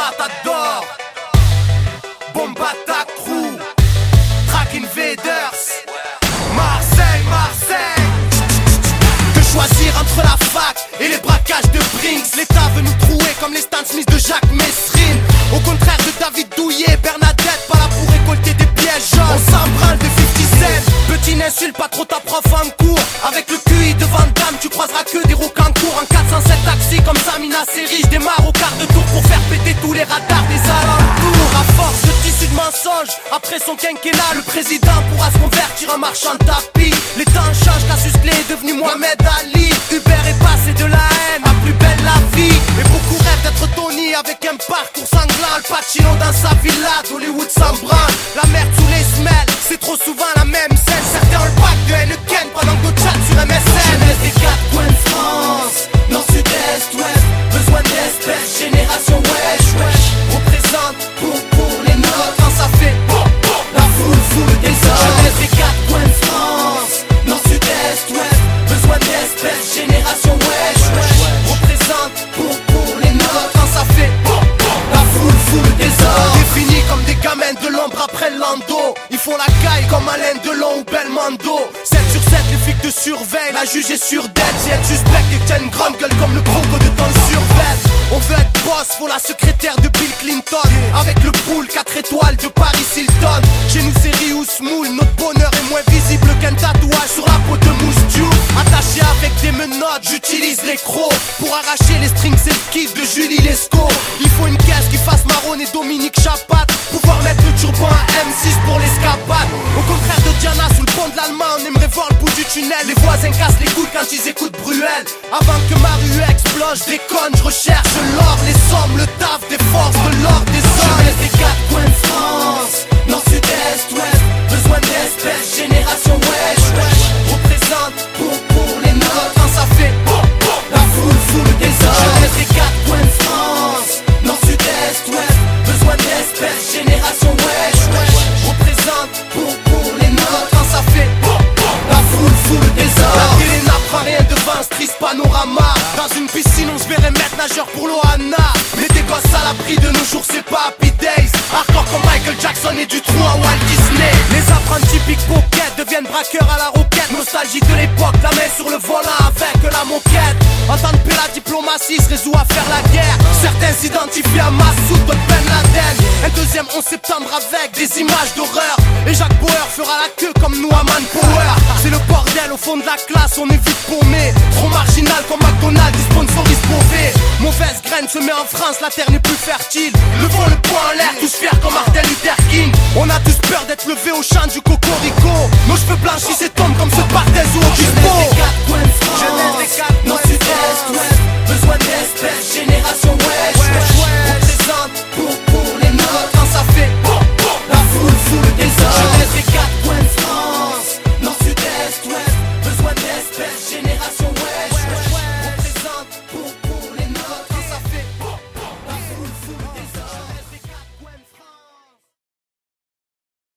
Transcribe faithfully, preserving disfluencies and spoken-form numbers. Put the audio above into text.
Matador, Bombata Crew, Track Invaders, Marseille, Marseille. Que choisir entre la fac et les braquages de Brinks? L'État veut nous trouer comme les Stan Smith de Jacques Messrine. Au contraire de David Douillet, Bernadette, pas là pour récolter des pièges jaunes. On s'embralle de cinquante cents. Petit n'insulte pas trop ta prof en cours. Avec le Q I de Van Damme, tu croiseras que des rocancours. En quatre cent sept taxi comme Samina Seri, je démarre au quart de tour pour faire péter tous les radars des alentours. À force de tissus de mensonges, après son quinquennat, le président pourra se convertir en marchand de tapis. Les temps changent, Cassius Clay est devenu Mohamed Ali. Uber est passé de la haine à plus belle la vie. Et beaucoup rêvent d'être Tony avec un parcours sanglant. Al Pacino dans sa villa, d'Hollywood s'en branle. La merde sous les semelles, c'est trop souvent la même scène. Certains ont le bac de Heineken pendant que d'autres chattent sur M S N. Jeunesse des quatre coins de France, nord, sud, est, ouest. Besoin d'espèces, génération wesh, wesh. Représente pour, pour les nôtres. Quand ça fait bon, bon, la foule foule des hommes. Jeunesse des quatre coins de France, nord, sud, est, ouest. Besoin d'espèces, génération wesh, wesh. Représente pour, pour les nôtres. Quand ça fait bon, bon, la foule foule des hommes. Définis comme des gamins de l'ombre après le lando. Ils font la caille comme Alain Delon ou Belmondo. sept sur sept, les flics te surveillent. La juge est sur dead. Si elle suspecte et que t'as une grande gueule comme le croco de ton survêt. On veut être boss, faut la secrétaire de Bill Clinton. Avec le pool, quatre étoiles de Paris Hilton. Chez nous c'est Rious Moule, notre bonheur est moins visible qu'un tatouage sur la peau de Mousse Diouf. Attaché avec des menottes, j'utilise les crocs pour arracher les strings et le kiff de Julie Lescaut. Il faut une caisse qui fasse Marron et Dominique Chapat. Pouvoir mettre le turbo à M six pour l'escapade. Au contraire de Diana sous le pont de l'Allemagne, on aimerait voir le bout du tunnel. Les voisins cassent les couilles quand ils écoutent Bruel. Avant que ma rue explose, je déconne, je recherche l'or, les sommes, le taf des forces de l'or des hommes. Jeunesse des quatre coins de France, nord, sud, est, ouest. Besoin d'espèces, génération wesh, wesh. Représente pour, pour les nôtres. Quand ça fait bon, bon, la foule foule des hommes. Jeunesse des quatre coins de France, nord, sud, est, ouest. Besoin d'espèces, génération wesh, wesh. Représente pour, pour les nôtres. Quand ça fait bon, bon, la foule foule des hommes. La télé n'apprend rien devant ce triste panorama. Dans une piscine on se verrait maître nageur pour l'Ohana. Mais des gosses à l'abri de nos jours c'est pas Happy Days. Hardcore comme Michael Jackson et du trou à Walt Disney. Les apprentis pickpocket deviennent braqueurs à la roquette. Nostalgie de l'époque, la main sur le volant avec la moquette. En temps de paix la diplomatie se résout à faire la guerre. Certains s'identifient à Massoud, d'autres Ben Laden. Un deuxième onze septembre avec des images d'horreur. Et Jacques Bauer fera la queue comme nous à Manpower. C'est le bordel au fond de la classe, on est vite paumé. Trop marginal comme McDonald's, ils sponsorisent Beauvais. Mauvaise graine se met en France, la terre n'est plus fertile. Levons le poing en l'air, tous fiers comme Martin Luther King. On a tous peur d'être levés au chant du cocorico. Nos cheveux blanchissent et